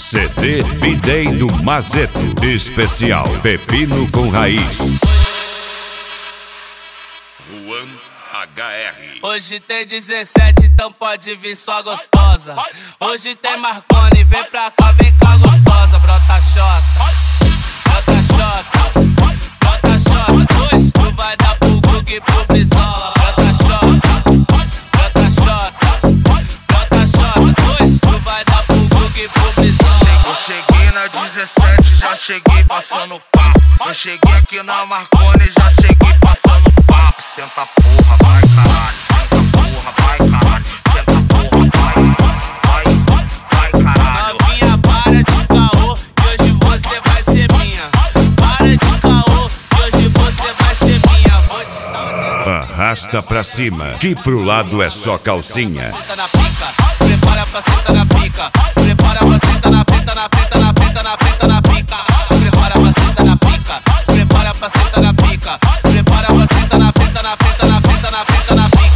CD Bidei do Mazeto. Especial Pepino com Raiz. Juan HR. Hoje tem 17, então pode vir só gostosa. Hoje tem Marconi, vem pra cá gostosa. Brota xota, brota xota, brota xota. Hoje tu vai dar pro Gug e pro Brizola. Brota xota, brota xota, brota xota. Hoje tu vai dar pro Gug e pro Brizola. Eu cheguei na 17, já cheguei passando papo. Eu cheguei aqui na Marconi, já cheguei passando papo. Senta porra, vai caralho. Senta porra, vai caralho. Senta porra, vai caralho. Novinha, para de caô, que hoje você vai ser minha. Para de caô, que hoje você vai ser minha. Vou te dar Arrasta pra cima, que pro lado é só calcinha. Senta na pica, se prepara pra sentar na pica. Se prepara pra sentar na preta, na preta, na preta, na preta, na pica. Se prepara pra sentar na pica, se prepara pra sentar na pica. Se prepara pra sentar na preta, na preta, na preta, na preta, na pica.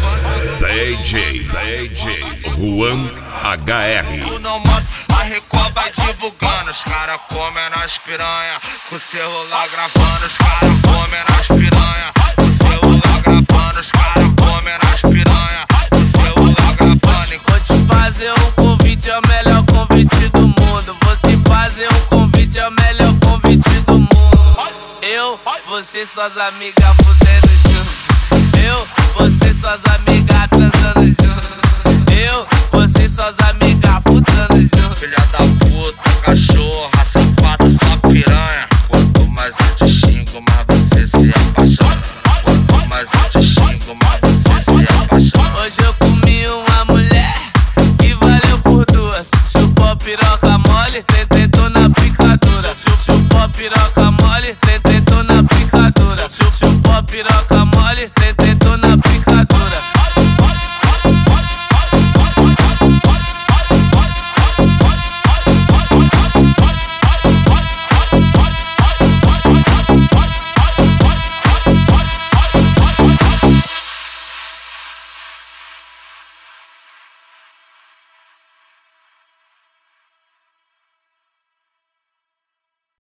DJ Juan HR. Tu não mostra, a Record vai divulgando. Os caras comem nas piranha, com o celular gravando. Os caras comem nas piranha, com o celular gravando. Os caras comem nas piranha, com o celular gravando. Vou te fazer um convite, é o melhor convite do mundo. Vou te fazer um convite, é o melhor convite do mundo. Eu, você, suas amigas fudendo junto. Eu, você, suas amigas transando junto. Eu, você, suas amigas fudendo.